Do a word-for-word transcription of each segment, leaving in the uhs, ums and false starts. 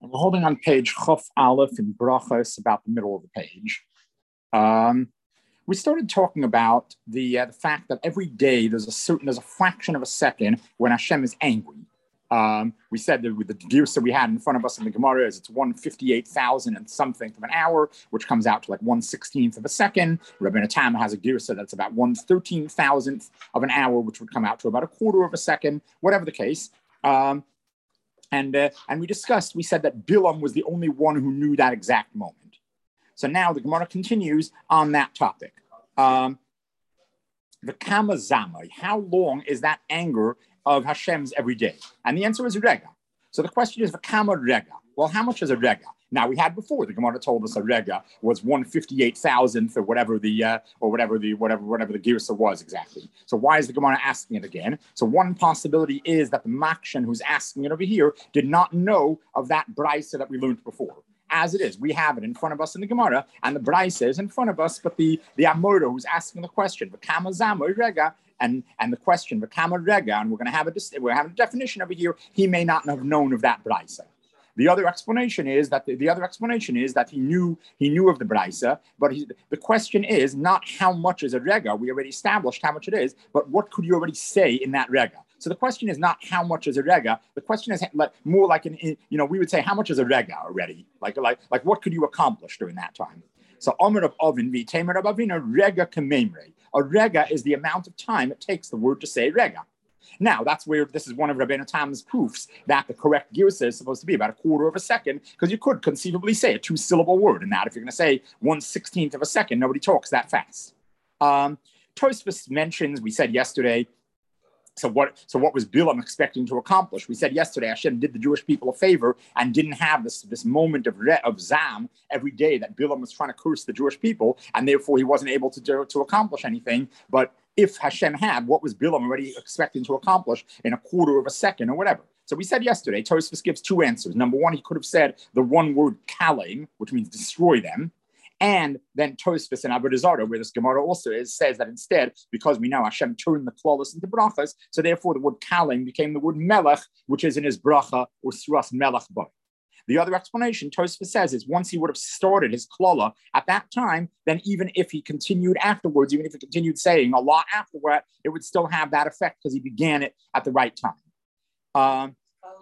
And we're holding on page Chuf Aleph in Brachos, about the middle of the page. Um, we started talking about the uh, the fact that every day there's a certain there's a fraction of a second when Hashem is angry. Um, we said that with the gears that we had in front of us in the Gemara is it's one fifty-eight thousand and something of an hour, which comes out to like one sixteenth of a second. Rabbeinu Tam has a girsa that's about one thirteen thousandth of an hour, which would come out to about a quarter of a second, whatever the case. Um, and uh, and we discussed, we said that Bilam was the only one who knew that exact moment. So now the Gemara continues on that topic. Um, the Kama Zamai, how long is that anger of Hashem's every day? And the answer is Rega. So the question is, Kama Rega. Well, how much is a Rega? Now, we had before, the Gemara told us a Rega was one fifty-eight thousandth or whatever the, uh, or whatever the, whatever, whatever the Girsa was exactly. So why is the Gemara asking it again? So one possibility is that the Makshan who's asking it over here did not know of that Brisa that we learned before. As it is, we have it in front of us in the Gemara, and the Brisa is in front of us, but the, the Amora who's asking the question, V'kama Zamo Rega, and, and the question, V'kama Rega, and we're going to have a, we're having a definition over here, he may not have known of that Brisa. The other explanation is that the, the other explanation is that he knew he knew of the Brisa, but he, the question is not how much is a Rega. We already established how much it is, but what could you already say in that Rega? So the question is not how much is a Rega. The question is like, more like, an, you know, we would say how much is a Rega already? Like, like, like what could you accomplish during that time? So Omer of Ovin, V'temer of Avina, Rega Kamemre. A Rega is the amount of time it takes the word to say Rega. Now, that's where this is one of Rabbeinu Tam's proofs that the correct girsa is supposed to be about a quarter of a second, because you could conceivably say a two-syllable word in that. If you're going to say one sixteenth of a second, nobody talks that fast. Um, Tosfos mentions, we said yesterday, so what So what was Bilam expecting to accomplish? We said yesterday Hashem did the Jewish people a favor and didn't have this, this moment of re, of Zam every day that Bilam was trying to curse the Jewish people, and therefore he wasn't able to do, to accomplish anything. But if Hashem had, what was Bilam already expecting to accomplish in a quarter of a second or whatever? So we said yesterday, Tosfos gives two answers. Number one, he could have said the one word kalim, which means destroy them. And then Tosfos and Avodah Zarah, where this Gemara also is, says that instead, because we know Hashem turned the clawless into brachas, so therefore the word kalim became the word melech, which is in his bracha or suras melech boy. The other explanation, Tosfos says, is once he would have started his klala at that time, then even if he continued afterwards, even if he continued saying a lot afterward, it would still have that effect because he began it at the right time. Um,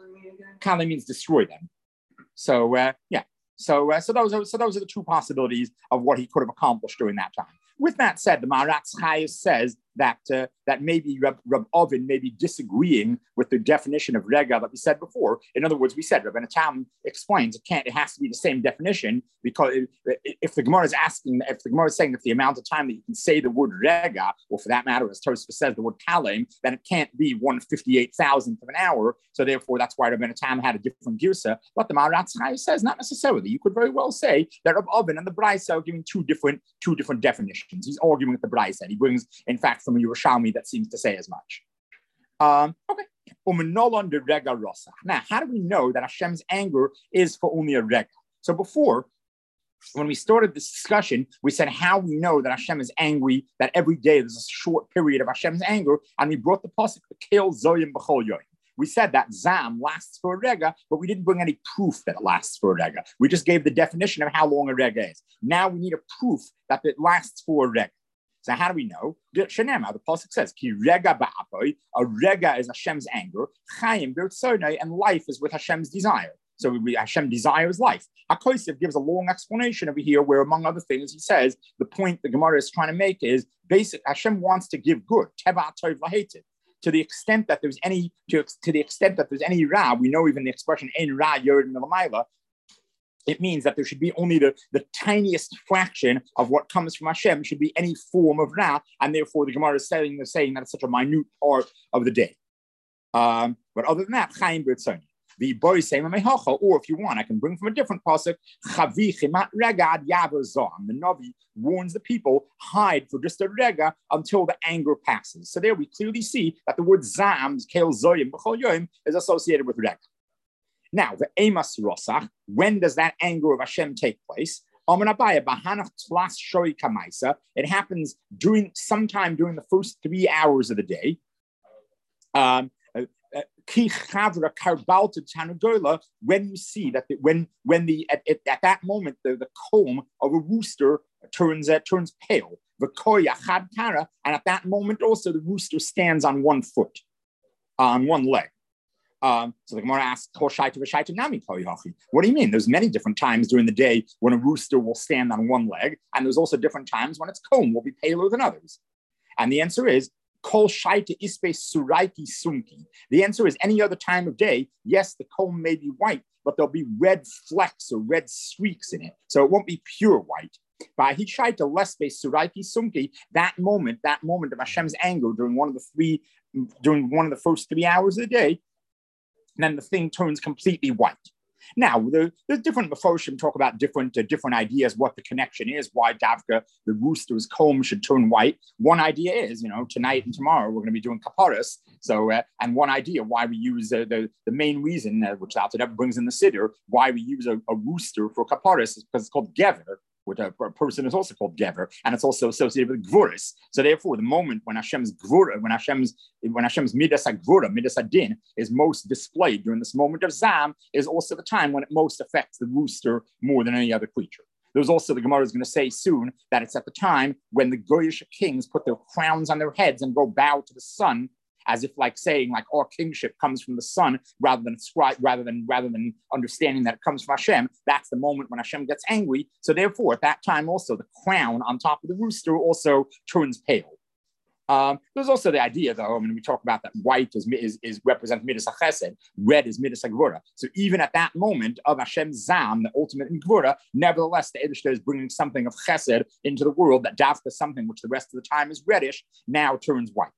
Kali means destroy them. So, uh, yeah. So, uh, so those are so those are the two possibilities of what he could have accomplished during that time. With that said, the Maharatz Chayes says that uh, that maybe Reb, Reb Ovin may be disagreeing with the definition of Rega that we said before. In other words, we said, Rabbeinu Tam explains it can't, it has to be the same definition, because it, if the Gemara is asking, if the Gemara is saying that the amount of time that you can say the word Rega, or for that matter, as Tosfos says, the word Kalim, then it can't be one fifty-eight thousandth of an hour. So therefore, that's why Rabbeinu Tam had a different girsa. But the Maharatz Chayes says not necessarily. You could very well say that Reb Ovin and the Brisa are giving two different, two different definitions. He's arguing with the Brisa. He brings, in fact, from a Yerushalmi that seems to say as much. Um, okay. Now, how do we know that Hashem's anger is for only a rega? So before, when we started this discussion, we said how we know that Hashem is angry, that every day there's a short period of Hashem's anger, and we brought the pasuk, Kel Zoyim B'chol Yoyim. We said that Zam lasts for a rega, but we didn't bring any proof that it lasts for a rega. We just gave the definition of how long a rega is. Now we need a proof that it lasts for a rega. So how do we know? The pasuk says, "Ki rega ba'apoy." A rega is Hashem's anger. Chaim b'rtzonai, and life is with Hashem's desire. So we, Hashem desires life. HaKosef gives a long explanation over here, where among other things he says the point the Gemara is trying to make is basic. Hashem wants to give good. Teva tov lahetiv. To the extent that there's any, to, to the extent that there's any ra, we know even the expression "ein ra yored milamayla." It means that there should be only the, the tiniest fraction of what comes from Hashem should be any form of ra, and therefore the Gemara is saying, they're saying that it's such a minute part of the day. Um, but other than that, Chaim B'Ritzoni. The boy say, or if you want, I can bring from a different pasuk. The Navi warns the people, hide for just a rega until the anger passes. So there we clearly see that the word zam, kel zoyim b'chol yoyim, is associated with rega. Now, the emas rosach, when does that anger of Hashem take place? It happens during sometime during the first three hours of the day. Um, Ki chavra karbalta tanugola, when you see that the, when when the at, at, at that moment the, the comb of a rooster turns uh, turns pale. V'koya chad kara, and at that moment also the rooster stands on one foot, uh, on one leg. Um, so the Gemara asks, what do you mean? There's many different times during the day when a rooster will stand on one leg, and there's also different times when its comb will be paler than others. And the answer is, Kol shaita ispe suraiki sumki. The answer is any other time of day, yes, the comb may be white, but there'll be red flecks or red streaks in it. So it won't be pure white. By Hishaita lespe suraiki sumki, that moment, that moment of Hashem's anger during one of the three, during one of the first three hours of the day, then the thing turns completely white. Now, the, the different Mefoshim talk about different uh, different ideas what the connection is, why Davka, the rooster's comb, should turn white. One idea is, you know, tonight and tomorrow we're going to be doing Kaparis. So, uh, and one idea why we use uh, the, the main reason, uh, which Alter Rebbe brings in the Siddur, why we use a, a rooster for Kaparis is because it's called Gever, which a, a person is also called Gever, and it's also associated with Gvuris. So therefore, the moment when Hashem's Gvura, when Hashem's when Hashem's Midas HaGvura, Midas HaDin, is most displayed during this moment of Zam, is also the time when it most affects the rooster more than any other creature. There's also, the Gemara is going to say soon, that it's at the time when the Goyish kings put their crowns on their heads and go bow to the sun, as if like saying, like, our kingship comes from the sun, rather than rather than rather than understanding that it comes from Hashem. That's the moment when Hashem gets angry. So therefore, at that time also, the crown on top of the rooster also turns pale. Um, there's also the idea, though, I mean, we talk about that white is is, is represents Midas HaChesed, red is Midas HaGvura. So even at that moment of Hashem's Zam, the ultimate in Gvura, nevertheless, the Eibishter is bringing something of Chesed into the world, that Dafka, something which the rest of the time is reddish, now turns white.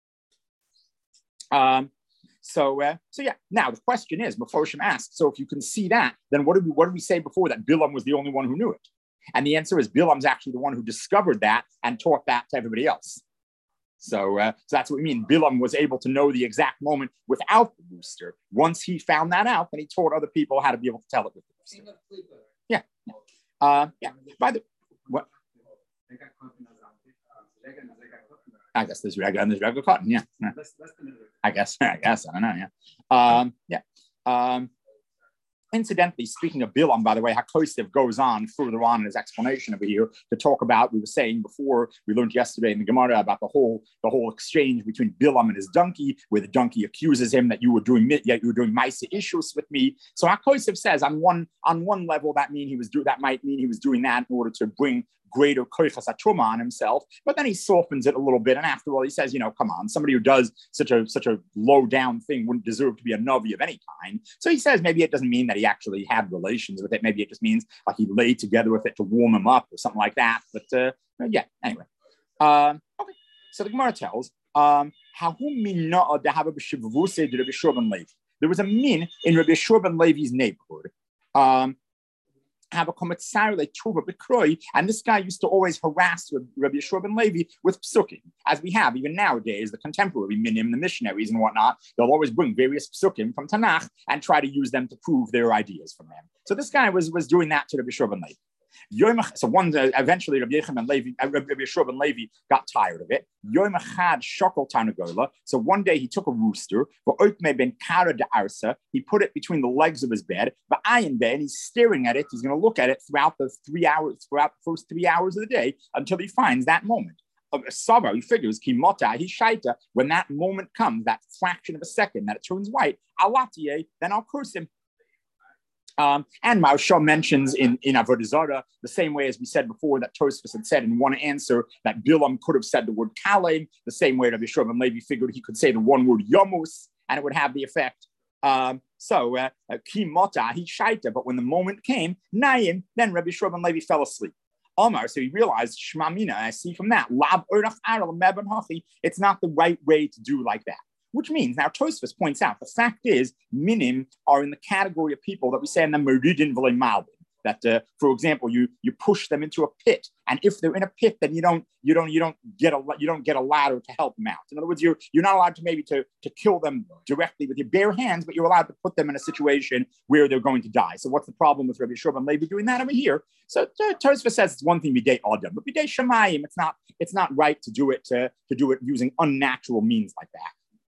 Um, so, uh, so yeah. Now the question is, Mefoshim asks, so if you can see that, then what did we what did we say before, that Bilam was the only one who knew it? And the answer is Bilam's actually the one who discovered that and taught that to everybody else. So, uh, so that's what we mean. Bilam was able to know the exact moment without the rooster. Once he found that out, then he taught other people how to be able to tell it with the rooster. Yeah, yeah. Uh, yeah. By the what? I guess there's regular and there's regular cotton. Yeah. yeah. I guess. I guess. I don't know. Yeah. Um, yeah. Um, incidentally, speaking of Bilam, by the way, HaKosef goes on further on in his explanation over here to talk about, we were saying before, we learned yesterday in the Gemara about the whole the whole exchange between Bilam and his donkey, where the donkey accuses him that you were doing yeah, you were doing Maisa issues with me. So HaKosef says on one on one level that mean he was do that might mean he was doing that in order to bring greater koichas hatruma on himself, but then he softens it a little bit, and after all, he says, you know, come on, somebody who does such a such a low down thing wouldn't deserve to be a navi of any kind. So he says maybe it doesn't mean that he actually had relations with it. Maybe it just means like he lay together with it to warm him up or something like that. But uh, yeah, anyway. Um, okay, so the Gemara tells, um, there was a min in Rabbi Yeshua ben Levi's neighborhood. Um, And this guy used to always harass Rabbi Yeshua ben Levi with psukim, as we have even nowadays, the contemporary minim, the missionaries and whatnot. They'll always bring various psukim from Tanakh and try to use them to prove their ideas from them. So this guy was, was doing that to Rabbi Yeshua ben Levi. So one uh, eventually Rabbi Yeshua ben Levi, uh, Rabbi Yeshua ben Levi got tired of it. Yom Echad shokol tarnagola. So one day he took a rooster, ben kara de arsa. He put it between the legs of his bed, but ayin bed, and he's staring at it. He's going to look at it throughout the three hours, throughout the first three hours of the day until he finds that moment. Sava, he figures, kimota, he shaita. When that moment comes, that fraction of a second that it turns white, alatiye, then I'll curse him. Um, and Maharsha mentions in, in Avodah Zarah, the same way as we said before, that Tosfos had said in one answer that Bilam could have said the word Kalem, the same way Rabbi Yeshua ben Levi figured he could say the one word Yomus, and it would have the effect. Um, so, Ki Mota, he shaita, but when the moment came, Nayim, then Rabbi Yeshua ben Levi fell asleep. Omar, so he realized, Shmamina, I see from that, Lab Urdach Aral Meben Hachi, it's not the right way to do like that. Which means, now Tosfos points out, the fact is, minim are in the category of people that we say in the meridin v'le malbin. That, uh, for example, you you push them into a pit, and if they're in a pit, then you don't you don't you don't get a you don't get a ladder to help them out. In other words, you're you're not allowed to maybe to to kill them directly with your bare hands, but you're allowed to put them in a situation where they're going to die. So what's the problem with Rabbi Yeshua ben Levi doing that over here? So uh, Tosfos says it's one thing b'dei adam, but b'dei shemayim, it's not it's not right to do it to to do it using unnatural means like that.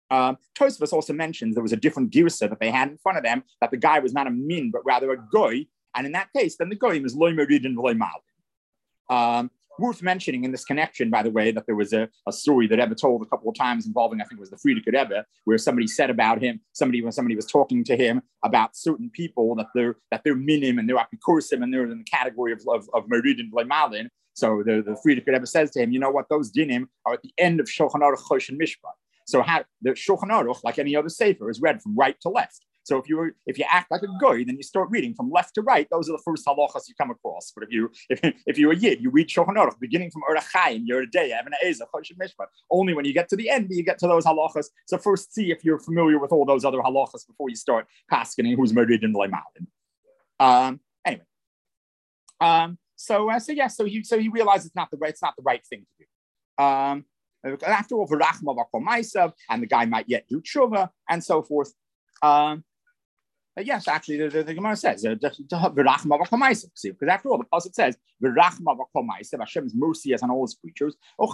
Um, Tosfos also mentions there was a different girsa that they had in front of them, that the guy was not a min, but rather a goy. And in that case, then the goyim is loy meridin v'loy malin. Um, worth mentioning in this connection, by the way, that there was a, a story that Rebbe told a couple of times involving, I think it was the Frierdiker Rebbe, where somebody said about him, somebody when somebody was talking to him about certain people that they're that they're minim and they're apikursim and they're in the category of of, of meridin v'loy malin. So the, the Frierdiker Rebbe says to him, you know what, those dinim are at the end of Shulchan Aruch Chosh and Mishpat. So how, the Shulchan Aruch, like any other sefer, is read from right to left. So if you if you act like a goy, then you start reading from left to right. Those are the first halachas you come across. But if you if, if you're a yid, you read Shulchan Aruch beginning from Orach Chaim, you're a day, Even Ezer, Chosh and Mishpat. Only when you get to the end do you get to those halachas. So first see if you're familiar with all those other halachas before you start paskening who's married in Leimalin. Um. Anyway. Um. So uh, so yeah. So he so he realized it's not the right it's not the right thing to do. Um. After all, and the guy might yet do tshuva and so forth. Um, but yes, actually, the, the, the Gemara says, uh, because after all, the pasuk says, Hashem's mercy is on all his creatures.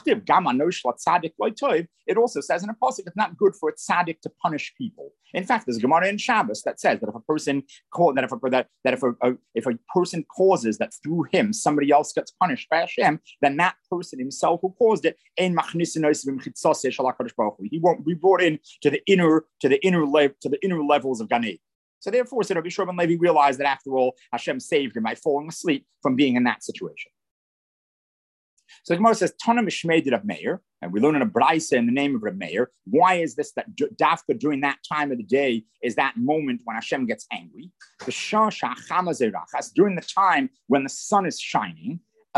It also says in a pasuk, it's not good for a tzaddik to punish people. In fact, there's a Gemara in Shabbos that says that if a person that if a, that, that if a, a if a person causes that through him somebody else gets punished by Hashem, then that person himself who caused it, he won't be brought in to the inner to the inner level to the inner levels of Gan Eden. So therefore, so Rabbi Shimon Levi realized that after all, Hashem saved him by falling asleep from being in that situation. So the Gemara says, Tana Mishmei Reb Meir, and we learn in a Braisa in the name of Reb Meir. Why is this that Dafka during that time of the day is that moment when Hashem gets angry? During the time when the sun is shining, all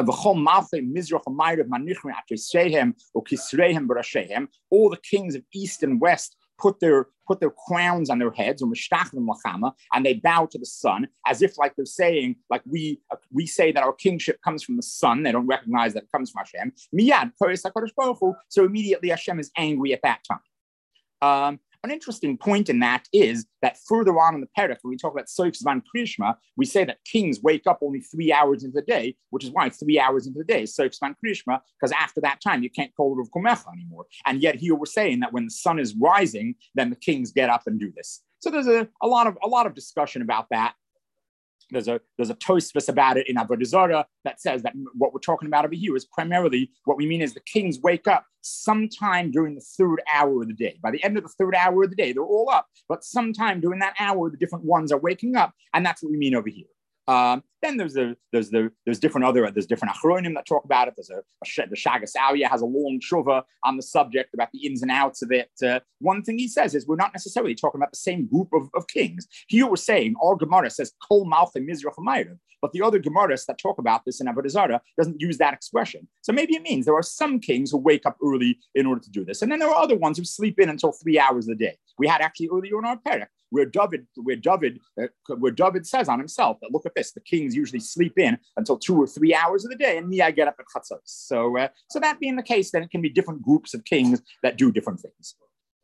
the kings of east and west put their put their crowns on their heads, and they bow to the sun, as if like they're saying, like we uh, we say that our kingship comes from the sun. They don't recognize that it comes from Hashem. Miyad, so immediately Hashem is angry at that time. Um, An interesting point in that is that further on in the Perek, when we talk about Soif Zman Krishma, we say that kings wake up only three hours into the day, which is why three hours into the day is Soif Zman Krishma, because after that time you can't call it Rav Kumecha anymore. And yet here we're saying that when the sun is rising, then the kings get up and do this. So there's a, a lot of a lot of discussion about that. There's a there's a Tosfos about it in Avodah Zarah that says that what we're talking about over here is primarily what we mean is the kings wake up sometime during the third hour of the day. By the end of the third hour of the day, they're all up, but sometime during that hour, the different ones are waking up, and that's what we mean over here. Um, then there's the there's the there's different other there's different achronim that talk about it. There's a, a the Shagas Aliyah has a long tshuva on the subject about the ins and outs of it. Uh, one thing he says is we're not necessarily talking about the same group of, of kings. Here we're saying our Gemara says Kol Malchei Mizrach U'Ma'ariv, but the other Gemaras that talk about this in Avodah Zarah doesn't use that expression. So maybe it means there are some kings who wake up early in order to do this, and then there are other ones who sleep in until three hours a day. We had actually earlier in our Perek where David, where David, uh, where David says on himself that look at this, the kings usually sleep in until two or three hours of the day, and me, I get up at chatzos. So, uh, so that being the case, then it can be different groups of kings that do different things.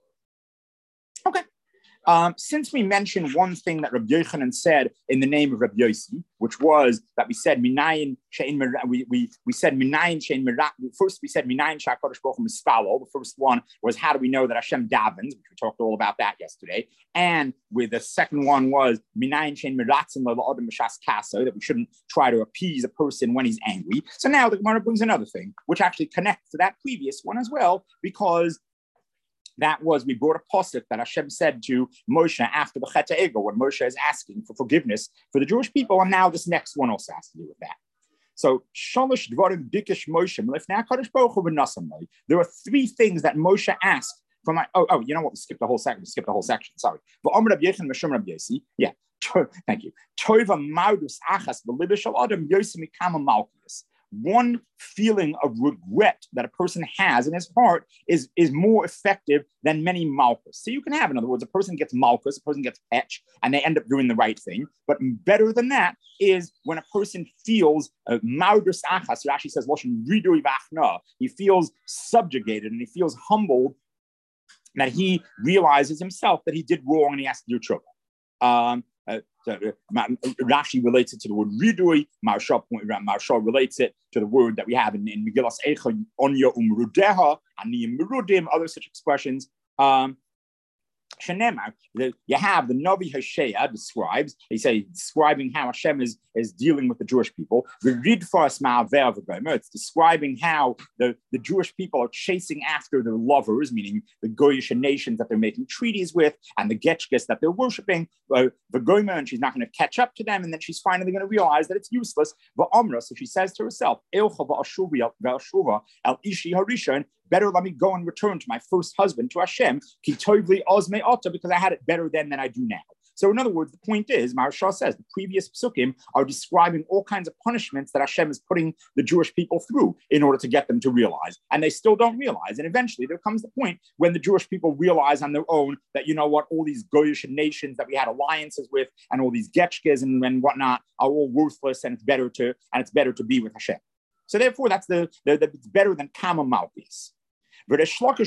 Okay. Um, since we mentioned one thing that Rabbi Yochanan said in the name of Rabbi Yossi, which was that we said minayin shein we we we said minayin shein first we said minayin shakadosh baruch hu mispalo. The first one was how do we know that Hashem davens, which we talked all about that yesterday, and with the second one was minayin shein miratzin la'adam b'shas kaso, that we shouldn't try to appease a person when he's angry. So now the Gemara brings another thing, which actually connects to that previous one as well, because that was, we brought a pasuk that Hashem said to Moshe after the Chet HaEgel, when Moshe is asking for forgiveness for the Jewish people, and now this next one also has to do with that. So, Shalosh Dvarim Bikish Moshe Lifnei HaKadosh Baruch Hu v'Nasam Lo. There are three things that Moshe asked from my, oh, oh, you know what, we skipped the whole section, we skipped the whole section, sorry. V'Omer Rabbi Yechon Meshum Rabbi Yossi, yeah, thank you. Tova Maudus Achas B'Libish Al Adam Yossi Mikama Malchus. One feeling of regret that a person has in his heart is, is more effective than many malchus. So you can have, in other words, a person gets malchus, a person gets etch, and they end up doing the right thing. But better than that is when a person feels maudus achas, who actually says, he feels subjugated and he feels humbled that he realizes himself that he did wrong and he has to do trouble. Um, Uh, so, uh, Rashi relates it to the word ridui. Marshal, Marshal relates it to the word that we have in, in Megillas Eicha, Onya Umrudeha, Aniyim Merudim, other such expressions. Um, Shenema, the, you have the Navi Hosea describes, he say, describing how Hashem is, is dealing with the Jewish people. The Ridfas Ma'aver V'Gomer, it's describing how the, the Jewish people are chasing after their lovers, meaning the Goyish nations that they're making treaties with, and the Getchkes that they're worshiping, uh, the Gomer, and she's not going to catch up to them, and then she's finally going to realize that it's useless. V'Amra, so she says to herself, Elcha v'Ashuvi v'Ashuva el Ishi Harishon, better let me go and return to my first husband, to Hashem, ki tovli ozme ota, because I had it better then than I do now. So in other words, the point is, Maharsha says, the previous psukim are describing all kinds of punishments that Hashem is putting the Jewish people through in order to get them to realize. And they still don't realize. And eventually there comes the point when the Jewish people realize on their own that, you know what, all these Goyish nations that we had alliances with and all these Getchkes and, and whatnot are all worthless, and it's better to, and it's better to be with Hashem. So therefore, that's the, the, the it's better than Kama Malchus. Rish Lakish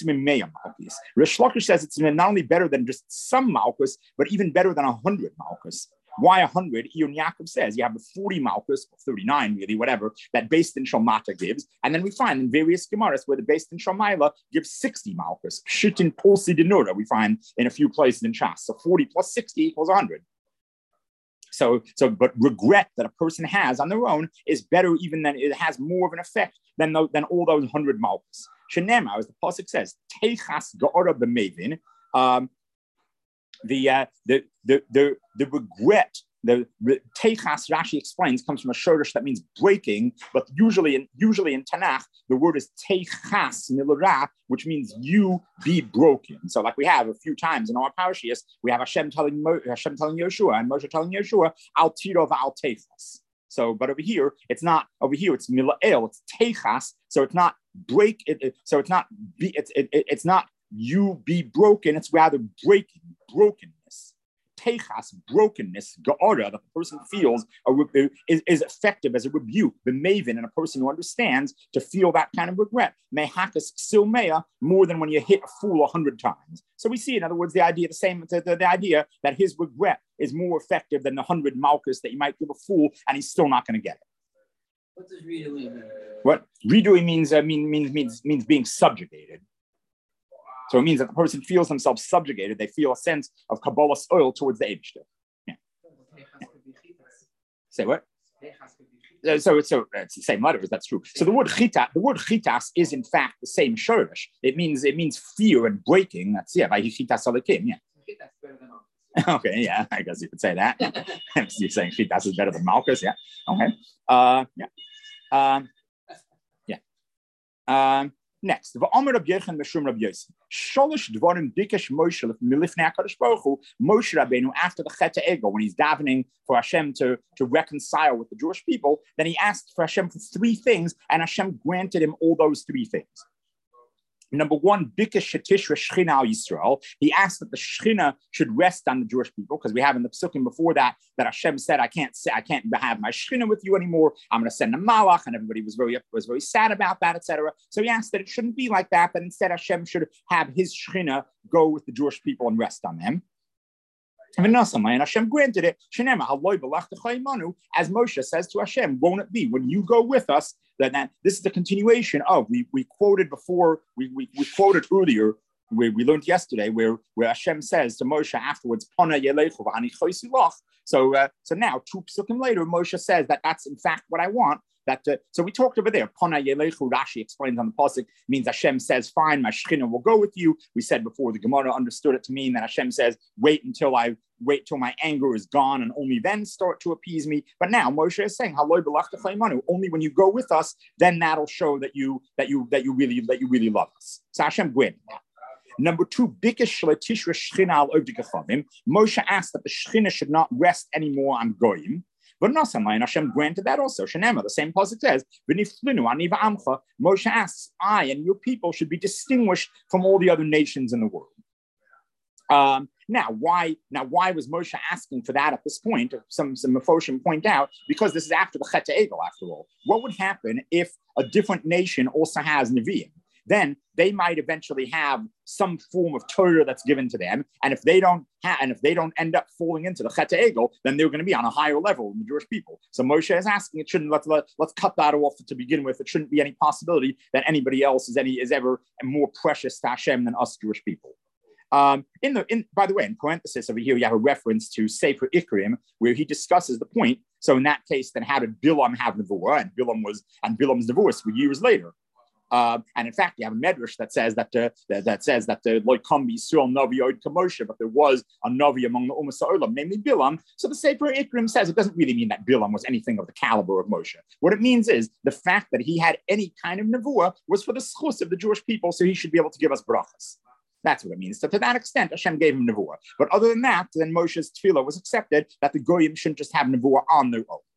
says it's not only better than just some Malchus, but even better than a hundred Malchus. Why a hundred? Iyun Yaakov says you have the forty Malchus, or thirty-nine really, whatever, that based in Shalmata gives. And then we find in various Gemaras where the based in Shalmaila gives sixty Malchus. Shittin Pulsi Denura, we find in a few places in Shas. So forty plus sixty equals one hundred. So, so, but regret that a person has on their own is better, even than it has more of an effect than those, than all those hundred malchus. Shenema, as the pasuk says, Teichas Ga'ora b'Mevin, um, the uh, the the the the regret. The, the Teichas, Rashi explains, comes from a shorish that means breaking, but usually in usually in Tanakh the word is Teichas Milura, which means you be broken. So, like we have a few times in our parashiyos, we have Hashem telling Mo, Hashem telling Yeshua and Moshe telling Yeshua, Al Tiro v'Al Teichas. So, but over here it's not. Over here it's Milael, it's Teichas. So it's not break. It, it, so it's not be. It's it, it, it's not you be broken. It's rather breaking, brokenness. Teichas, brokenness, ga'ara, the person feels a, is, is effective as a rebuke, the maven, and a person who understands to feel that kind of regret. Mehakas silmeya, more than when you hit a fool a hundred times. So we see, in other words, the idea, the same, the, the, the idea that his regret is more effective than the hundred malchus that you might give a fool, and he's still not going to get it. What does redoing mean? What redoing means uh, mean, means means means being subjugated. So it means that the person feels themselves subjugated. They feel a sense of Kabbalah's oil towards the Eibishter. Yeah. Yeah. Say what? So, so it's the same letters. That's true. So the word chita, the word chitas is in fact the same shorish. It means it means fear and breaking. That's yeah. By chitas alakim. Yeah. Okay. Yeah. I guess you could say that. You're saying chitas is better than malchus. Yeah. Okay. Uh, yeah. Um, yeah. Um. Next, V'Omer Rabbi Yochanan Meshum Rabbi Yossi. Sholosh dvarim bikesh Moshe milifnei HaKadosh Baruch Hu, Moshe Rabbeinu, after the Chet Ego, when he's davening for Hashem to, to reconcile with the Jewish people, then he asked for Hashem for three things, and Hashem granted him all those three things. Number one, Bikesh Shetishra Shechina al Yisrael. He asked that the Shechina should rest on the Jewish people, because we have in the Psukim before that that Hashem said, "I can't say, I can't have my Shechina with you anymore. I'm going to send a Malach," and everybody was very was very sad about that, et cetera. So he asked that it shouldn't be like that; that instead Hashem should have His Shechina go with the Jewish people and rest on them. And Hashem granted it. As Moshe says to Hashem, won't it be when you go with us? That, that this is the continuation of we we quoted before we we, we quoted earlier. We, we learned yesterday where, where Hashem says to Moshe afterwards, Pana yelechu v'ani chosilach. So uh, so now two psukim later, Moshe says that that's in fact what I want. That uh, so we talked over there. Pana yelechu, Rashi explains on the pasuk, means Hashem says, "Fine, my shechina will go with you." We said before the Gemara understood it to mean that Hashem says, "Wait until I wait till my anger is gone, and only then start to appease me." But now Moshe is saying, "Haloi b'lach only when you go with us, then that'll show that you that you that you really that you really love us." So Hashem granted that. Number two, Bikesh Shetishra Shechina al Ovdikachavim. Moshe asked that the Shechina should not rest anymore on Goyim. But Nasamayim, Hashem granted that also. Shenema, the same pasuk says, "V'niflinu aniva amcha." Moshe asks, "I and your people should be distinguished from all the other nations in the world." Um, now, why? Now, why was Moshe asking for that at this point? Some some Mefoshim point out because this is after the Chet Egel. After all, what would happen if a different nation also has Nevi'im? Then they might eventually have some form of Torah that's given to them, and if they don't have, and if they don't end up falling into the Chet Egel, then they're going to be on a higher level than the Jewish people. So Moshe is asking, it shouldn't let's let, let's cut that off to begin with. It shouldn't be any possibility that anybody else is any is ever more precious to Hashem than us Jewish people. Um, in the in by the way, in parenthesis over here, you have a reference to Sefer Ikrim, where he discusses the point. So in that case, then how did Bilam have Nevuah? And Bilam was and Bilam's divorce were years later. Uh, and in fact, you have a medrash that says that uh, that, that says that the Lo Kam Yisrael Navi Od Kamoshe, but there was a Navi among the Ummah Sa'olam, namely Bilam. So the Sefer Ikrim says it doesn't really mean that Bilam was anything of the caliber of Moshe. What it means is the fact that he had any kind of Nevuah was for the schus of the Jewish people, so he should be able to give us brachas. That's what it means. So to that extent, Hashem gave him Nevuah. But other than that, then Moshe's tefillah was accepted that the Goyim shouldn't just have Nevuah on their own.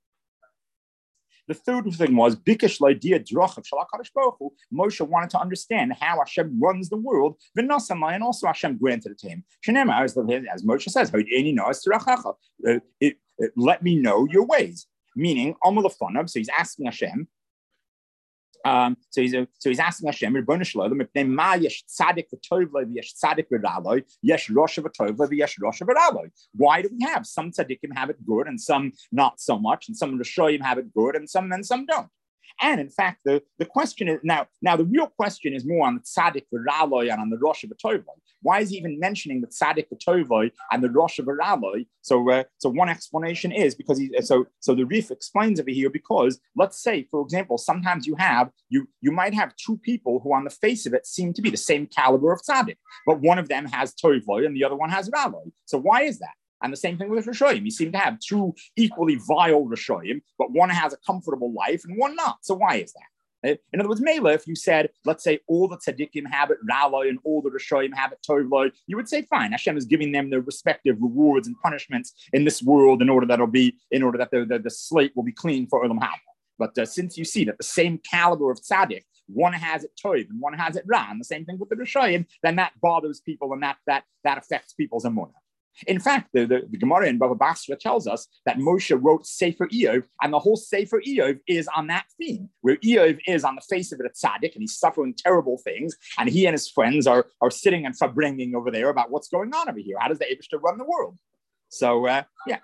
The third thing was Bikesh L'Idea Drach of Shalach Kadosh Baruch Hu. Moshe wanted to understand how Hashem runs the world. V'nasamai, and also Hashem granted it to him. Shenema, as, as Moshe says, uh, it, it, let me know your ways. Meaning, Amalafanav. So he's asking Hashem. Um, so he's uh, so he's asking Hashem, Ribono Shel Olam, if ma yesh tzaddik v'tov lo v'yesh tzaddik v'ralo, yesh rosha v'tov lo v'yesh rosha v'ralo. Why do we have some tzaddikim have it good and some not so much, and some rishoyim have it good and some and some don't? And in fact, the, the question is now, now the real question is more on the tzaddik v'raloi and on the rosh v'tovoi. Why is he even mentioning the tzaddik v'tovoi and the rosh v'raloi? So, uh, so one explanation is because he. So, so the Rif explains over here because let's say, for example, sometimes you have you you might have two people who, on the face of it, seem to be the same caliber of tzaddik, but one of them has tovoi and the other one has raloi. So why is that? And the same thing with Rishoyim. You seem to have two equally vile Rishoyim, but one has a comfortable life and one not. So why is that? In other words, Mela, if you said, let's say all the tzaddikim have it raloi and all the Rishoyim have it tovloi, you would say, fine, Hashem is giving them their respective rewards and punishments in this world in order that it'll be, in order that the, the, the slate will be clean for Olam Haba. But uh, since you see that the same caliber of tzaddik, one has it tov and one has it ra, and the same thing with the Rishoyim, then that bothers people and that that that affects people's emunah. In fact, the, the, the Gemara in Bava Basra tells us that Moshe wrote Sefer Eov, and the whole Sefer Eov is on that theme, where Eov is on the face of it a tzaddik, and he's suffering terrible things, and he and his friends are, are sitting and fabringing over there about what's going on over here. How does the Eibishter run the world? So, uh, yeah.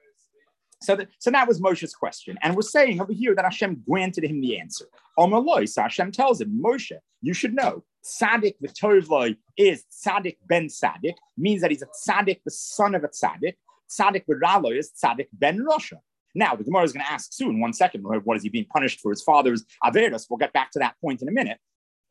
So, that, so that was Moshe's question. And we're saying over here that Hashem granted him the answer. Omer Loi, so Hashem tells him, Moshe, you should know, Tzaddik v'tovloi is Tzaddik ben Tzaddik, means that he's a Tzaddik, the son of a Tzaddik. Tzaddik v'raloi is Tzaddik ben Rosha. Now, the Gemara is going to ask soon, one second, what is he being punished for his father's Averos? We'll get back to that point in a minute.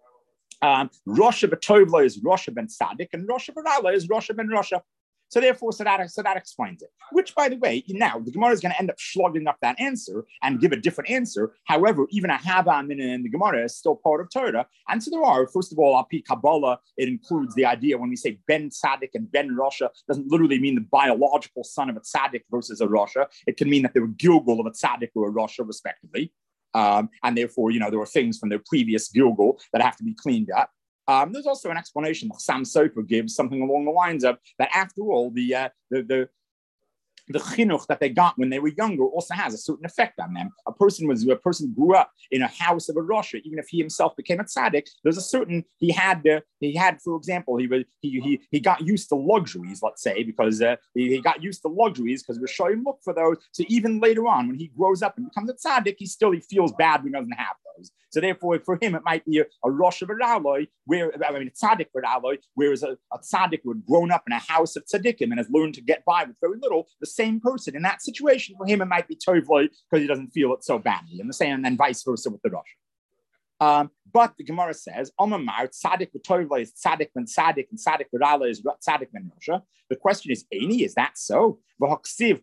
Um, Rosha v'tovloi is Rosha ben Tzaddik, and Rosha v'raloi is Rosha ben Rosha. So therefore, so that, so that explains it. Which, by the way, now the Gemara is going to end up slugging up that answer and give a different answer. However, even a Hava in, in the Gemara is still part of Torah. And so there are, first of all, Api Kabbalah, it includes the idea when we say Ben Tzaddik and Ben Rosha, doesn't literally mean the biological son of a Tzaddik versus a Rosha. It can mean that they were Gilgul of a Tzaddik or a Rosha, respectively. Um, and therefore, you know, there were things from their previous Gilgul that have to be cleaned up. Um, there's also an explanation that Sam Sofer gives, something along the lines of that after all, the uh, the the the chinuch that they got when they were younger also has a certain effect on them. A person was a person grew up in a house of a Rasha, even if he himself became a tzaddik. There's a certain he had uh, he had, for example, he was he he he got used to luxuries, let's say, because uh, he, he got used to luxuries because Rishoyim look for those. So even later on, when he grows up and becomes a tzaddik, he still he feels bad when he doesn't have those. So therefore, for him, it might be a, a Rosh of a Raloi, where I mean, a tzaddik for Raloi, whereas a, a tzaddik who had grown up in a house of tzaddikim and has learned to get by with very little, the same person in that situation, for him, it might be Tovloi because he doesn't feel it so badly. And the same, and then vice versa with the Rosh. Um, but the Gemara says, Omamar, tzaddik with Tovloi is tzaddik ben tzaddik, and tzaddik with Raloi is tzaddik ben Rosh. The question is, Eini, is that so? Doesn't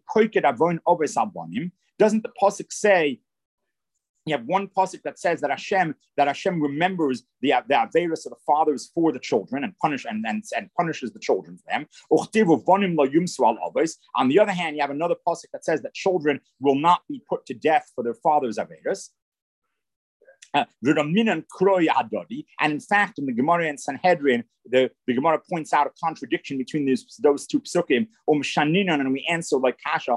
the pasuk say? You have one pasuk that says that Hashem that Hashem remembers the the averos of the fathers for the children and punish and, and, and punishes the children for them. On the other hand, you have another pasuk that says that children will not be put to death for their father's averos. Uh, and in fact, in the Gemara and Sanhedrin, the, the Gemara points out a contradiction between those, those two psukim. And we answer like kasha.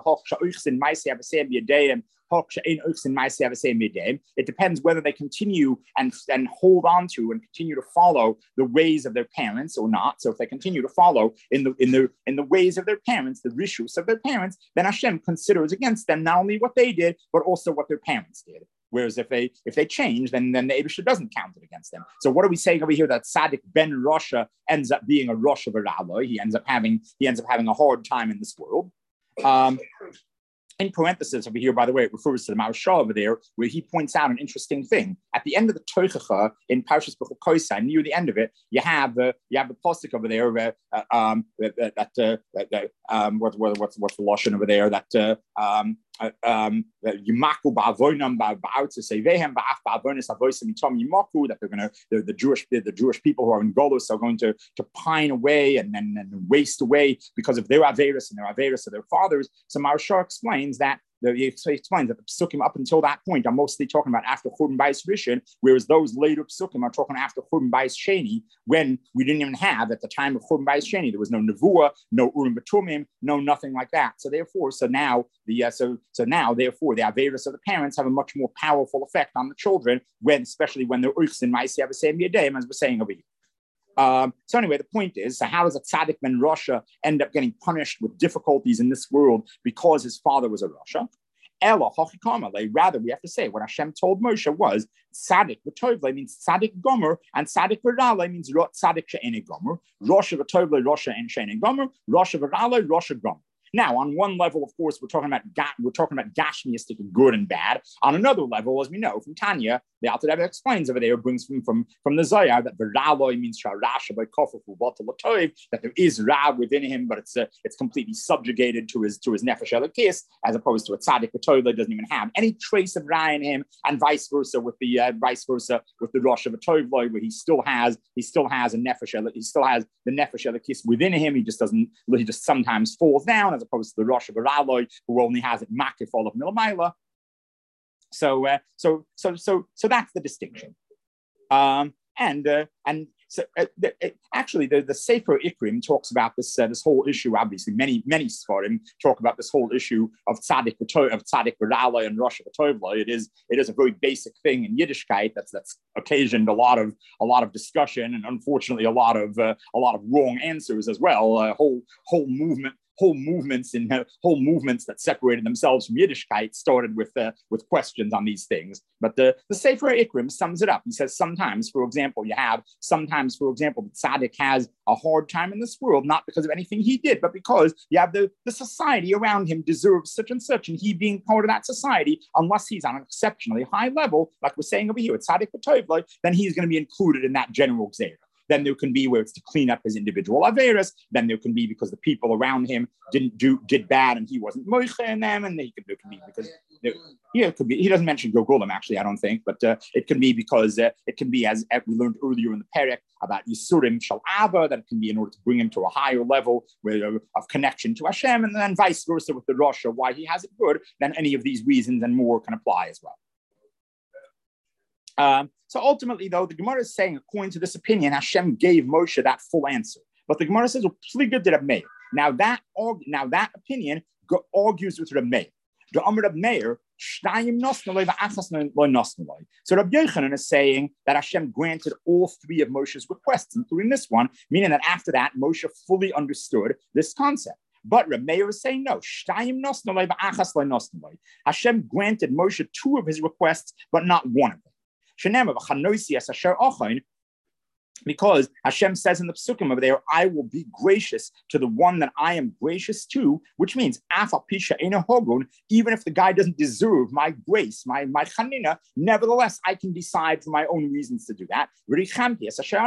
It depends whether they continue and, and hold on to and continue to follow the ways of their parents or not. So if they continue to follow in the in the in the ways of their parents, the rishus of their parents, then Hashem considers against them not only what they did, but also what their parents did. Whereas if they if they change, then then the Eibishter doesn't count it against them. So what are we saying over here? That Tzaddik ben Rasha ends up being a Rasha v'Raloi. He ends up having he ends up having a hard time in this world. Um, in parenthesis over here, by the way, it refers to the Maharsha over there, where he points out an interesting thing. At the end of the Toichacha in Parshas B'chukosa, near the end of it, you have uh, you have the pasuk over there uh, uh, um, that that, uh, that um, what, what, what's what's the lashon over there that uh, um, uh, um, that they're going to the, the Jewish the, the Jewish people who are in Golus are going to to pine away and then and, and waste away because of their averis and their averis of their fathers. So Maharsha explains that. The, he explains that the psukim up until that point are mostly talking about after Churban Bayis Rishon, whereas those later psukim are talking after Churban Bayis Sheni, when we didn't even have, at the time of Churban Bayis Sheni, there was no Nevuah, no Urim B'tumim, no nothing like that. So therefore, so now the uh, so so now therefore the averis of the parents have a much more powerful effect on the children, when especially when they're Uchsin Ma'aseh Avosem Yadayim, as we're saying over here. Um, so anyway, the point is, so how does a tzaddik ben Rasha end up getting punished with difficulties in this world because his father was a Rasha? Ella hochikamale. Rather, we have to say what Hashem told Moshe was tzaddik v'tovle means tzaddik gomer, and tzaddik v'rale means tzaddik she'ene gomer. Rasha v'tovle, Rasha and she'ene gomer. Rasha v'rale, Rasha gomer. Now, on one level, of course, we're talking about we're talking about gashmiistic good and bad. On another level, as we know from Tanya, the Alter Rebbe explains over there, brings from from, from the Zohar that v'raloi means sharasha by kofafu v'tolatoiv, that there is ra within him, but it's uh, it's completely subjugated to his to his nefesh elokis, as opposed to a tzaddik v'toiv that doesn't even have any trace of ra in him, and vice versa with the uh, vice versa with the rosh of a toiv, where he still has he still has a nefesh elokis, he still has the nefesh elokis within him. He just doesn't he just sometimes falls down, as opposed to the Rosh of Araloi, who only has it makif all of Milamaila. So, uh, so, so, so, so that's the distinction. Um, and uh, and so uh, the, uh, actually, the, the Sefer Ikrim talks about this uh, this whole issue. Obviously, many many Sfarim talk about this whole issue of tzaddik of tzaddik v'raloi and Rosh v'tovloi. It is it is a very basic thing in Yiddishkeit that's that's occasioned a lot of a lot of discussion and unfortunately a lot of uh, a lot of wrong answers as well. A uh, whole whole movement. Whole movements in uh, whole movements that separated themselves from Yiddishkeit started with uh, with questions on these things. But the, the Sefer Ikrim sums it up. He says sometimes, for example, you have sometimes, for example, the tzaddik has a hard time in this world, not because of anything he did, but because you have the, the society around him deserves such and such, and he being part of that society, unless he's on an exceptionally high level, like we're saying over here, it's tzaddik v'tovloi, then he's going to be included in that general gzeira. Then there can be where it's to clean up his individual averas. Then there can be because the people around him didn't do did bad and he wasn't moiche in them. And he could, there can be because there, yeah, it could be. He doesn't mention Gogulim actually, I don't think, but uh, it can be because uh, it can be as we learned earlier in the Perek about Yisurim Shalava, that it can be in order to bring him to a higher level where, uh, of connection to Hashem, and then vice versa with the Rosh, why he has it good. Then any of these reasons and more can apply as well. Um, so ultimately, though, the Gemara is saying, according to this opinion, Hashem gave Moshe that full answer. But the Gemara says, "Pliga did Reb Meir." Now that now that opinion go, argues with Reb Meir. The Amr Reb Meir, shtayim nosnalei v'achas lo nosnalei. So Reb Yochanan is saying that Hashem granted all three of Moshe's requests, including this one, meaning that after that, Moshe fully understood this concept. But Reb Meir is saying no. Shtayim nosnalei v'achas lo nosnalei. Hashem granted Moshe two of his requests, but not one of them. Because Hashem says in the Psukim over there, I will be gracious to the one that I am gracious to, which means even if the guy doesn't deserve my grace, my, my chanina, nevertheless, I can decide for my own reasons to do that. And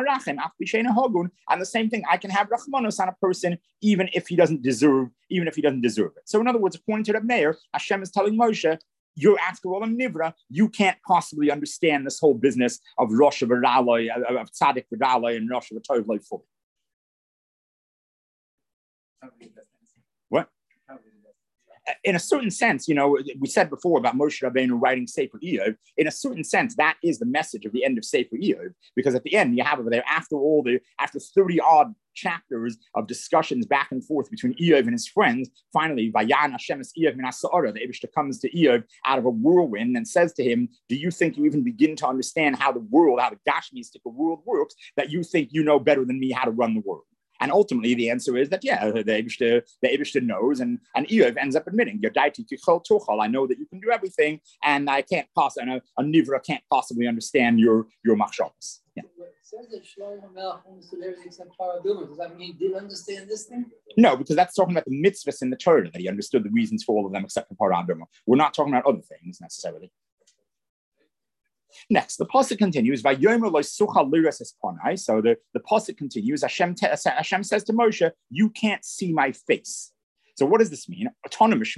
the same thing, I can have rachmanos on a person even if he doesn't deserve, even if he doesn't deserve it. So in other words, according to Reb Meir, Hashem is telling Moshe, you're after all a nivra, you can't possibly understand this whole business of Rosh v'raloi, of tzaddik v'raloi and Rosh v'tovloi fully. What? In a certain sense, you know, we said before about Moshe Rabbeinu writing Sefer Iyov. In a certain sense, that is the message of the end of Sefer Iyov, because at the end you have over there, after all the after thirty odd chapters of discussions back and forth between Iyov and his friends, finally, Vayan Hashem es Iyov min ha'sa'ara, the Eibishter comes to Iyov out of a whirlwind and says to him, do you think you even begin to understand how the world, how the Gashmiistic world works, that you think you know better than me how to run the world? And ultimately, the answer is that, yeah, the Eibishter, the Eibishter knows, and, and Eov ends up admitting, I know that you can do everything, and I can't possibly, and a, a Nivra can't possibly understand your, your machshavas. Yeah. It says that Shlomo Melech understood everything except Paraduma. Does that mean he did understand this thing? No, because that's talking about the mitzvahs in the Torah, that he understood the reasons for all of them except for Paraduma. We're not talking about other things necessarily. Next, the pasuk continues. So the, the pasuk continues. Hashem, te, Hashem says to Moshe, "You can't see my face." So what does this mean? Autonomous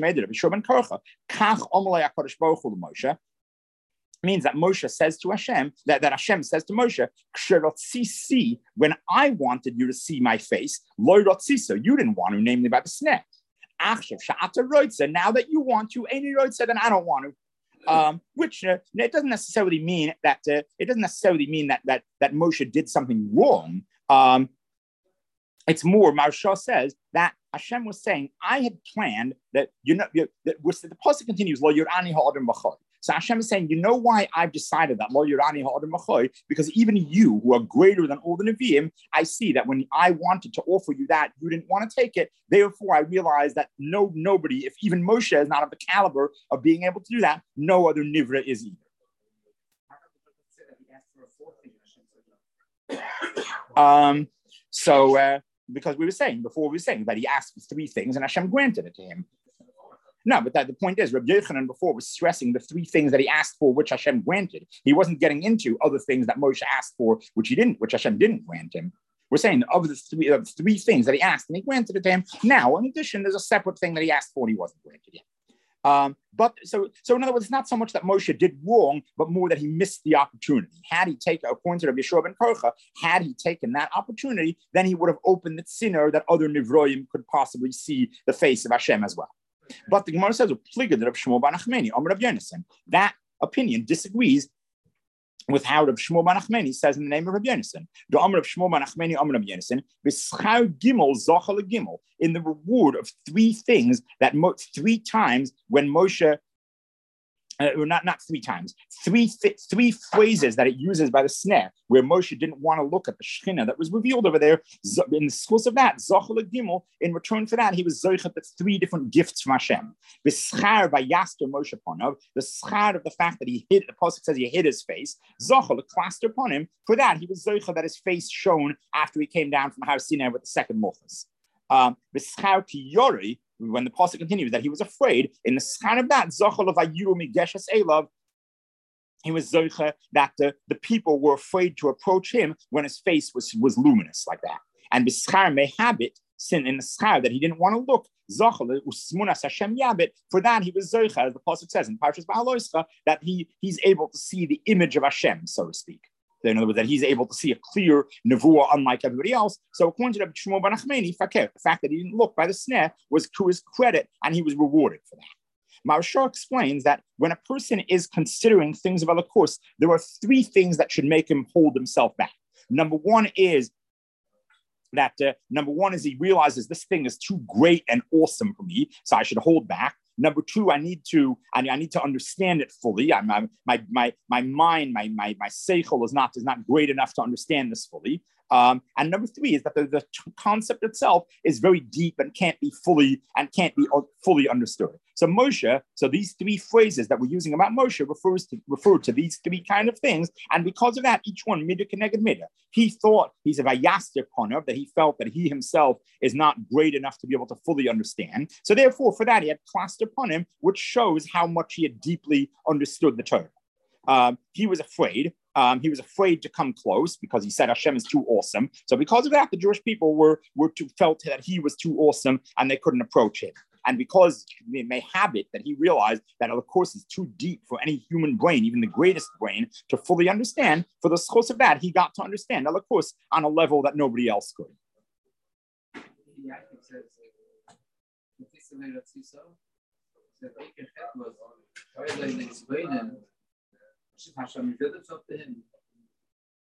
means that Moshe says to Hashem, that, that Hashem says to Moshe, when I wanted you to see my face, so you didn't want to, namely by the snare. Now that you want to, then I don't want to. Um, which uh, it doesn't necessarily mean that uh, it doesn't necessarily mean that that that Moshe did something wrong. Um, it's more, Maharsha says that Hashem was saying, I had planned that, you know, that the pasuk continues, Lo Yirani Ha'adam B'chai. So Hashem is saying, you know why I've decided that, Lo Yirani Ha'adam B'chai? Because even you, who are greater than all the Nevi'im, I see that when I wanted to offer you that, you didn't want to take it. Therefore, I realized that no nobody, if even Moshe is not of the caliber of being able to do that, no other Nivra is either. Um, so, uh, because we were saying, before we were saying that he asked for three things and Hashem granted it to him. No, but that, the point is, Rabbi Yochanan before was stressing the three things that he asked for, which Hashem granted. He wasn't getting into other things that Moshe asked for, which he didn't, which Hashem didn't grant him. We're saying of the three, of three things that he asked, and he granted it to him. Now, in addition, there's a separate thing that he asked for and he wasn't granted yet. Um, but so, so in other words, it's not so much that Moshe did wrong, but more that he missed the opportunity. Had he taken, according to Rabbi Yeshua ben Korcha, had he taken that opportunity, then he would have opened the sinner that other Nivroim could possibly see the face of Hashem as well. But the Gemara says, that opinion disagrees with how Rav Shmuel bar Nachmani says in the name of Rabbi Yonasan. The Amr of Shmuel bar Nachmani, Amr Rabbi Yonasan, b'schar gimel zochel gimel, in the reward of three things that mo- three times when Moshe, uh, or not not three times, three th- three phrases that it uses by the snare, where Moshe didn't want to look at the Shekhinah that was revealed over there. In the course of that, zochel gimel, in return for that, he was zoichet the three different gifts from Hashem. B'schar vayaster Moshe Ponov, the schar of the fact that he hid, the pasuk says he hid his face. Zochel, a cluster upon him. For that, he was zoichet that his face shone after he came down from Har Sinai with the second Malchus. Um, B'schar ki yori, when the pasuk continues that he was afraid, in the schar of that, zochel of ayu migeshes elav, he was zoicha that the, the people were afraid to approach him when his face was, was luminous like that. And b'schar mehabit, sin in the schar that he didn't want to look, zochel usmunas Hashem yabit, for that he was zoicha, as the pasuk says in Parshas Ba'aloischa, that he he's able to see the image of Hashem, so to speak. In other words, that he's able to see a clear nevuah unlike everybody else. So according to Rabbi Shmuel bar Nachmani, fakir, the fact that he didn't look by the snare was to his credit, and he was rewarded for that. Maharsha explains that when a person is considering things of other course, there are three things that should make him hold himself back. Number one is that uh, number one is he realizes this thing is too great and awesome for me, so I should hold back. Number two, I need to I, I need to understand it fully. I'm, I'm, my my my mind, my my my seichel is not is not great enough to understand this fully. Um, and number three is that the, the concept itself is very deep and can't be fully and can't be fully understood. So Moshe, so these three phrases that we're using about Moshe refers to refer to these three kind of things, and because of that, each one midah keneged midah. He thought he's a vayastir ponav, that he felt that he himself is not great enough to be able to fully understand. So therefore, for that, he had cluster upon him, which shows how much he had deeply understood the Torah. Um, he was afraid. Um, he was afraid to come close because he said Hashem is too awesome. So because of that, the Jewish people were, were too, felt that he was too awesome and they couldn't approach him. And because they may have it that he realized that, of course, is too deep for any human brain, even the greatest brain, to fully understand, for the schos of that, he got to understand, of course, on a level that nobody else could. Yeah, it says,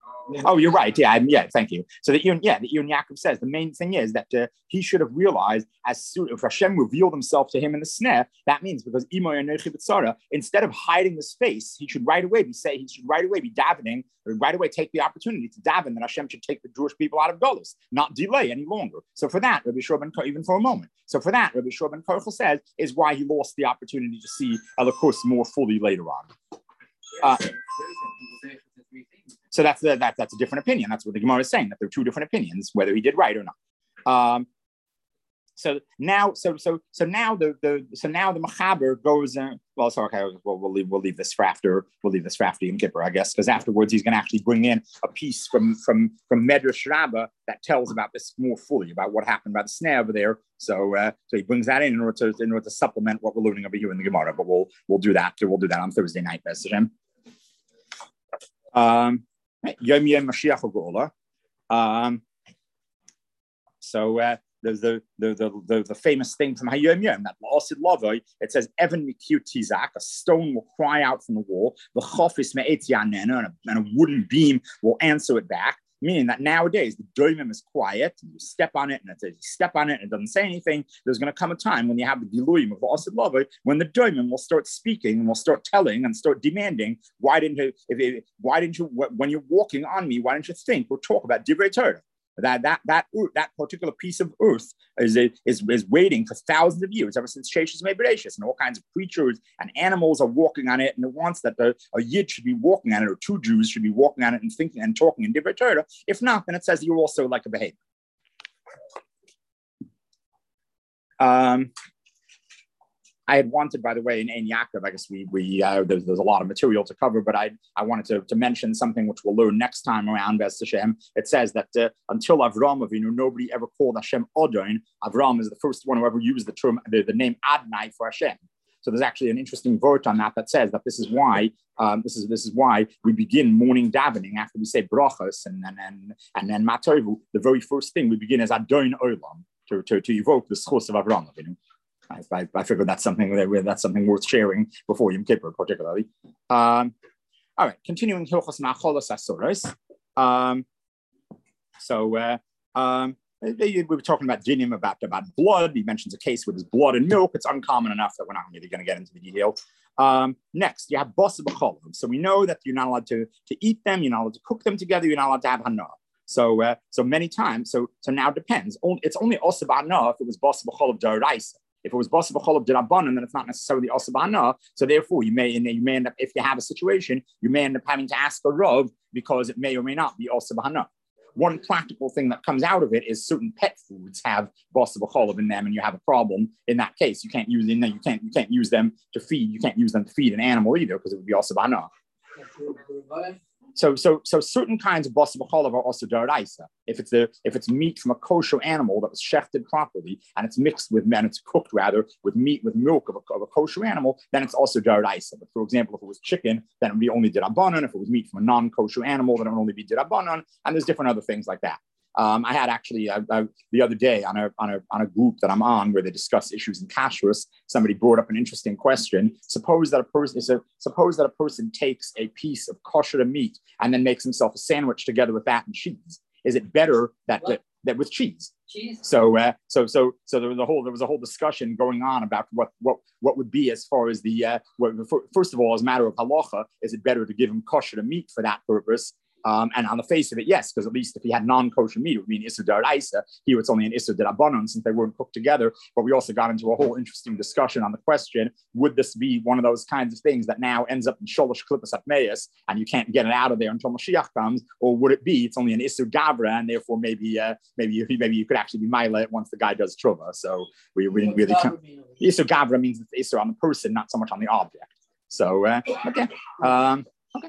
Oh, you're right. Yeah, I'm, yeah. Thank you. So that yeah, the Iyun Yaakov says the main thing is that uh, he should have realized as soon if Hashem revealed himself to him in the snare. That means because instead of hiding his face, he should right away be say he should right away be davening or right away take the opportunity to daven that Hashem should take the Jewish people out of Golus, not delay any longer. So for that, Rabbi Shua ben even for a moment. So for that, Rabbi Shua ben Kochel says is why he lost the opportunity to see Elokus more fully later on. Uh, So that's the, that, that's a different opinion. That's what the Gemara is saying, that there are two different opinions, whether he did right or not. Um, so now, so so so now the the so now the Mechaber goes. Uh, well, so okay, well, we'll leave we'll leave this for after we'll leave this for after Yom Kippur, I guess, because afterwards he's going to actually bring in a piece from from from Medrash Rabbah that tells about this more fully about what happened by the snare over there. So uh, so he brings that in in order to in order to supplement what we're learning over here in the Gemara. But we'll we'll do that. We'll do that on Thursday night, B'ezras Hashem. Um. Yom Yom Mashiach Geula. Um, so uh, there's the the, the the the famous thing from Hayom Yom that La'asid Lavoi. It says Evan Mikyu Tizak, a stone will cry out from the wall. The Chofis Me'et Yanena, and a wooden beam will answer it back. Meaning that nowadays the doimim is quiet, and you step on it, and it says you step on it, and it doesn't say anything. There's going to come a time when you have the diluyim of the Asid Lavoi, when the doimim will start speaking and will start telling and start demanding. Why didn't you? If it, why didn't you? When you're walking on me, why don't you think or talk about divrei Torah? That that that that particular piece of earth is is is waiting for thousands of years, ever since Sheshis made Bereshis, and all kinds of creatures and animals are walking on it, and it wants that the, a yid should be walking on it, or two Jews should be walking on it and thinking and talking in divrei Torah. If not, then it says you're also like a behavior. Um, I had wanted, by the way, in Ein Yaakov, I guess we we uh, there's, there's a lot of material to cover, but I I wanted to, to mention something which we'll learn next time around. B'ezras Hashem, it says that uh, until Avram Avinu, nobody ever called Hashem Adon. Avram is the first one who ever used the term the, the name Adonai for Hashem. So there's actually an interesting verse on that that says that this is why um, this is this is why we begin morning davening after we say brachos and and and and then matovu. The very first thing we begin is Adon Olam to to to evoke the schos of Avram Avinu. I, I, I figured that's something that that's something worth sharing before Yom Kippur, particularly. Um, all right, continuing Hilchos Ma'acholos Asuros. Um So uh, um, we were talking about dinim about about blood. He mentions a case with his blood and milk. It's uncommon enough that we're not really going to get into the detail. Um, next, you have basa b'cholov. So we know that you're not allowed to to eat them. You're not allowed to cook them together. You're not allowed to have hana. So, uh, so many times. So, so now it depends. It's only osa b'hana if it was basa b'cholov d'oraisa. If it was basa b'cholov d'rabbanan, then it's not necessarily osa b'hana. So therefore, you may you may end up, if you have a situation, you may end up having to ask a rav because it may or may not be osa b'hana. One practical thing that comes out of it is certain pet foods have basa b'cholov in them, and you have a problem in that case. You can't use them. You can't you can't use them to feed. You can't use them to feed an animal either because it would be osa b'hana. So, so, so certain kinds of basa b'cholov are also d'oraisa. If it's the if it's meat from a kosher animal that was shechted properly and it's mixed with and it's cooked rather with meat with milk of a, of a kosher animal, then it's also d'oraisa. But for example, if it was chicken, then it would be only d'rabbanan. If it was meat from a non-kosher animal, then it would only be d'rabbanan. And there's different other things like that. Um, I had actually uh, uh, the other day on a, on a on a group that I'm on where they discuss issues in kashrus. Somebody brought up an interesting question. Suppose that a person is a, suppose that a person takes a piece of kosher meat and then makes himself a sandwich together with that and cheese. Is it better that that, that with cheese? Cheese. So uh, so so so there was a whole there was a whole discussion going on about what what what would be as far as the uh, what, first of all, as a matter of halacha, is it better to give him kosher meat for that purpose? Um, and on the face of it, yes, because at least if he had non-kosher meat, it would be an Issur d'oraisa. Here it's only an Issur d'rabbanan since they weren't cooked together. But we also got into a whole interesting discussion on the question, would this be one of those kinds of things that now ends up in Sholosh Klippas Atmeis and you can't get it out of there until Mashiach comes? Or would it be, it's only an Issur Gavra and therefore maybe uh, maybe maybe you could actually be Mila once the guy does Trova. So we, we didn't really count. Issur Gavra means it's Issur on the person, not so much on the object. So, uh, okay. Um, okay.